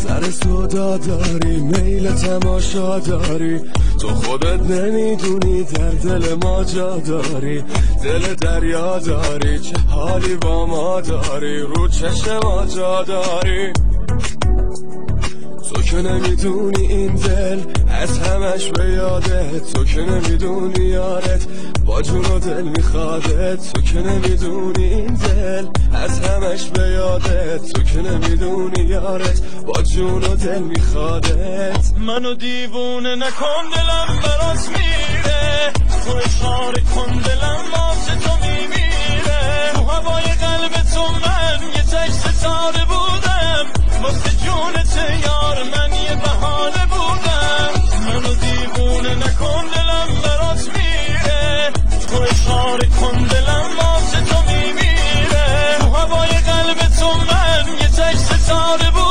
سر سودا داری، میل تماشا داری، تو خودت نمیدونی در دل ما جا داری، دل دریا داری، چه حالی با ما داری، رو چشم ما جا داری. تو که نمیدونی این دل از همش به یادت، تو که نمیدونی یارت با جون و دل میخوادت، تو که نمیدونی این دل از همش به یادت، تو که نمیدونی یارت با جون و دل میخوادت. منو دیوونه نکن دلم برات میره، تو اشاره کن دلم واسه تو میمیره، تو هوای قلب تو من یه تک ستاره بودم، واسه جونت یار من یه بهانه بودم. منو دیوونه نکن دلم برات میره، تو اشاره کن دلم واسه تو میمیره، تو هوای قلب تو من یه تک ستاره بودم.